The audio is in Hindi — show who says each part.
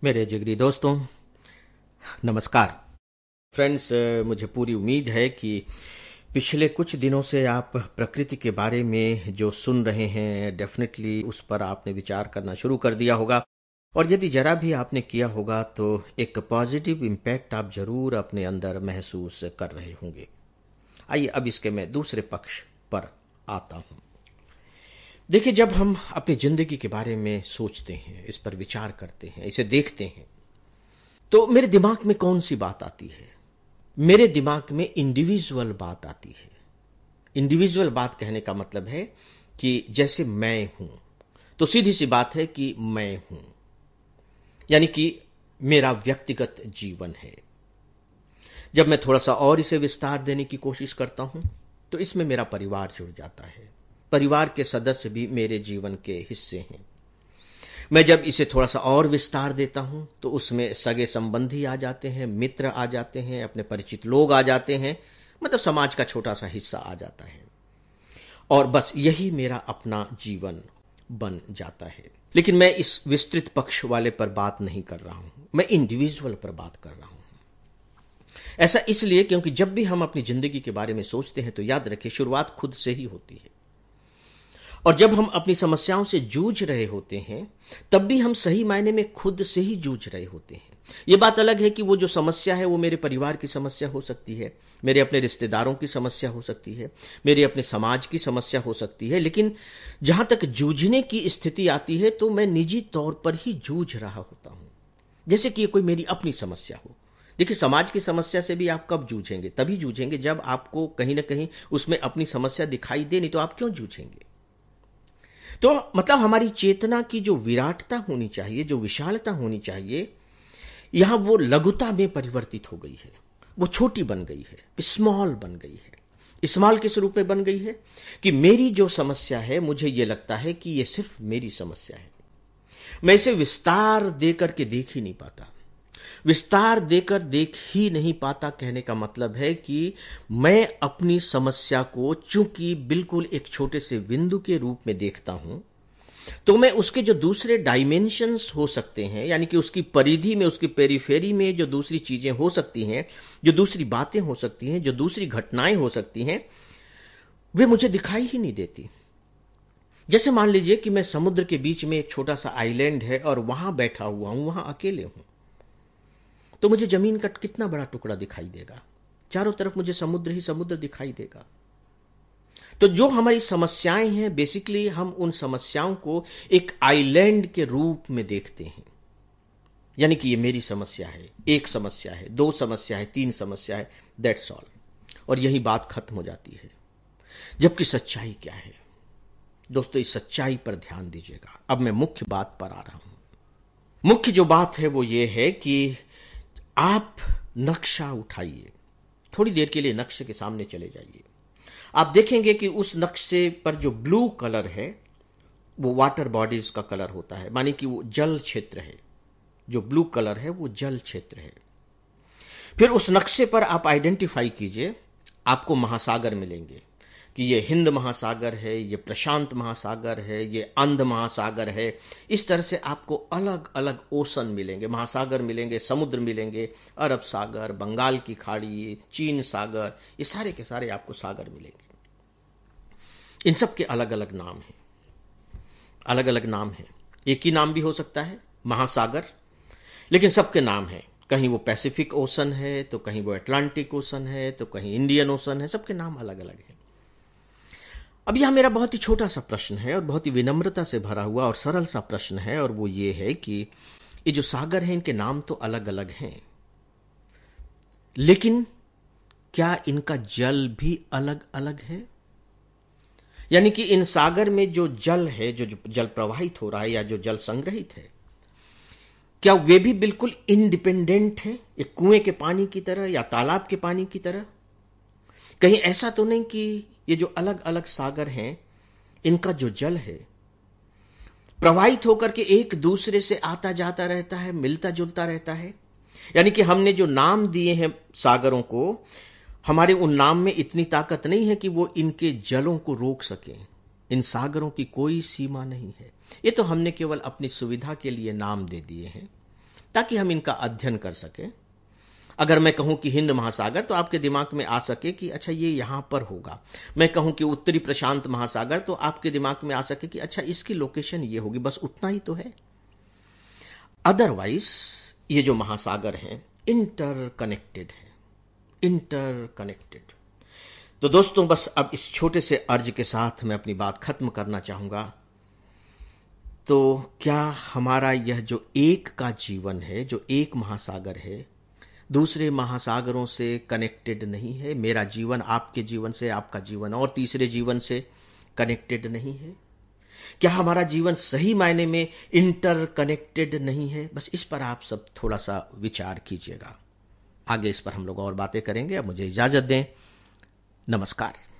Speaker 1: मेरे जिगरी दोस्तों, नमस्कार। फ्रेंड्स, मुझे पूरी उम्मीद है कि पिछले कुछ दिनों से आप प्रकृति के बारे में जो सुन रहे हैं, डेफिनेटली उस पर आपने विचार करना शुरू कर दिया होगा। और यदि जरा भी आपने किया होगा तो एक पॉजिटिव इम्पैक्ट आप जरूर अपने अंदर महसूस कर रहे होंगे। आइए अब इसके मैं दूसरे पक्ष पर आता हूं। देखिए, जब हम अपनी जिंदगी के बारे में सोचते हैं, इस पर विचार करते हैं, इसे देखते हैं, तो मेरे दिमाग में कौन सी बात आती है? मेरे दिमाग में इंडिविजुअल बात आती है। इंडिविजुअल बात कहने का मतलब है कि जैसे मैं हूं, तो सीधी सी बात है कि मैं हूं, यानी कि मेरा व्यक्तिगत जीवन है। जब मैं थोड़ा सा और इसे विस्तार देने की कोशिश करता हूं, तो इसमें मेरा परिवार जुड़ जाता है। परिवार के सदस्य भी मेरे जीवन के हिस्से हैं। मैं जब इसे थोड़ा सा और विस्तार देता हूं, तो उसमें सगे संबंधी आ जाते हैं, मित्र आ जाते हैं, अपने परिचित लोग आ जाते हैं, मतलब समाज का छोटा सा हिस्सा आ जाता है। और बस यही मेरा अपना जीवन बन जाता है। लेकिन मैं इस विस्तृत पक्ष वाले पर बात नहीं कर रहा हूं, मैं इंडिविजुअल पर बात कर रहा हूं। ऐसा इसलिए क्योंकि जब भी हम अपनी जिंदगी के बारे में सोचते हैं, तो याद रखिए, शुरुआत खुद से ही होती है। और जब हम अपनी समस्याओं से जूझ रहे होते हैं, तब भी हम सही मायने में खुद से ही जूझ रहे होते हैं। यह बात अलग है कि वो जो समस्या है वो मेरे परिवार की समस्या हो सकती है, मेरे अपने रिश्तेदारों की समस्या हो सकती है, मेरे अपने समाज की समस्या हो सकती है। लेकिन जहां तक जूझने की स्थिति आती है, तो मैं निजी तौर पर ही जूझ रहा होता हूं, जैसे कि ये कोई मेरी अपनी समस्या हो। देखिए, समाज की समस्या से भी आप कब जूझेंगे? तभी जूझेंगे जब आपको कहीं ना कहीं उसमें अपनी समस्या दिखाई दे, नहीं तो आप क्यों जूझेंगे? तो मतलब हमारी चेतना की जो विराटता होनी चाहिए, जो विशालता होनी चाहिए, यहां वो लघुता में परिवर्तित हो गई है। वो छोटी बन गई है, स्मॉल बन गई है। स्मॉल किस रूप में बन गई है? कि मेरी जो समस्या है, मुझे ये लगता है कि ये सिर्फ मेरी समस्या है। मैं इसे विस्तार देकर के देख ही नहीं पाता। विस्तार देकर देख ही नहीं पाता कहने का मतलब है कि मैं अपनी समस्या को चूंकि बिल्कुल एक छोटे से बिंदु के रूप में देखता हूं, तो मैं उसके जो दूसरे डायमेंशंस हो सकते हैं, यानी कि उसकी परिधि में, उसकी पेरिफेरी में जो दूसरी चीजें हो सकती हैं, जो दूसरी बातें हो सकती हैं, जो दूसरी घटनाएं हो सकती हैं, वे मुझे दिखाई ही नहीं देती। जैसे मान लीजिए कि मैं समुद्र के बीच में, एक छोटा सा आइलैंड है और वहां बैठा हुआ हूं, वहां अकेले हूं, तो मुझे जमीन का कितना बड़ा टुकड़ा दिखाई देगा? चारों तरफ मुझे समुद्र ही समुद्र दिखाई देगा। तो जो हमारी समस्याएं हैं, बेसिकली हम उन समस्याओं को एक आइलैंड के रूप में देखते हैं। यानी कि ये मेरी समस्या है, एक समस्या है, दो समस्या है, तीन समस्या है, दैट्स ऑल। और यही बात खत्म हो जाती है। जबकि सच्चाई क्या है दोस्तों? इस सच्चाई पर ध्यान दीजिएगा। अब मैं मुख्य बात पर आ रहा हूं। मुख्य जो बात है वो ये है कि आप नक्शा उठाइए, थोड़ी देर के लिए नक्शे के सामने चले जाइए। आप देखेंगे कि उस नक्शे पर जो ब्लू कलर है, वो वाटर बॉडीज का कलर होता है, मानी कि वो जल क्षेत्र है। जो ब्लू कलर है वो जल क्षेत्र है। फिर उस नक्शे पर आप आइडेंटिफाई कीजिए, आपको महासागर मिलेंगे कि ये हिंद महासागर है, ये प्रशांत महासागर है, ये अंध महासागर है। इस तरह से आपको अलग अलग ओशन मिलेंगे, महासागर मिलेंगे, समुद्र मिलेंगे, अरब सागर, बंगाल की खाड़ी, चीन सागर, ये सारे के सारे आपको सागर मिलेंगे। इन सब के अलग अलग नाम हैं, अलग अलग नाम हैं। एक ही नाम भी हो सकता है, महासागर, लेकिन सबके नाम हैं। कहीं वो पैसिफिक ओशन है, तो कहीं वो अटलांटिक ओशन है, तो कहीं इंडियन ओशन है, सबके नाम अलग अलग हैं। अब यह मेरा बहुत ही छोटा सा प्रश्न है, और बहुत ही विनम्रता से भरा हुआ और सरल सा प्रश्न है, और वो ये है कि ये जो सागर हैं, इनके नाम तो अलग अलग हैं, लेकिन क्या इनका जल भी अलग अलग है? यानी कि इन सागर में जो जल है, जो जल प्रवाहित हो रहा है या जो जल संग्रहित है, क्या वे भी बिल्कुल इंडिपेंडेंट है, एक कुएं के पानी की तरह या तालाब के पानी की तरह? कहीं ऐसा तो नहीं कि ये जो अलग अलग सागर हैं, इनका जो जल है प्रवाहित होकर के एक दूसरे से आता जाता रहता है, मिलता जुलता रहता है? यानी कि हमने जो नाम दिए हैं सागरों को, हमारे उन नाम में इतनी ताकत नहीं है कि वो इनके जलों को रोक सकें। इन सागरों की कोई सीमा नहीं है। ये तो हमने केवल अपनी सुविधा के लिए नाम दे दिए हैं, ताकि हम इनका अध्ययन कर सकें। अगर मैं कहूं कि हिंद महासागर तो आपके दिमाग में आ सके कि अच्छा ये यहां पर होगा। मैं कहूं कि उत्तरी प्रशांत महासागर तो आपके दिमाग में आ सके कि अच्छा इसकी लोकेशन ये होगी। बस उतना ही तो है। अदरवाइज ये जो महासागर हैं इंटरकनेक्टेड है, इंटरकनेक्टेड। तो दोस्तों बस अब इस छोटे से अर्ज के साथ मैं अपनी बात खत्म करना चाहूंगा। तो क्या हमारा यह जो एक का जीवन है, जो एक महासागर है, दूसरे महासागरों से कनेक्टेड नहीं है? मेरा जीवन आपके जीवन से, आपका जीवन और तीसरे जीवन से कनेक्टेड नहीं है? क्या हमारा जीवन सही मायने में इंटरकनेक्टेड नहीं है? बस इस पर आप सब थोड़ा सा विचार कीजिएगा। आगे इस पर हम लोग और बातें करेंगे। अब मुझे इजाजत दें। नमस्कार।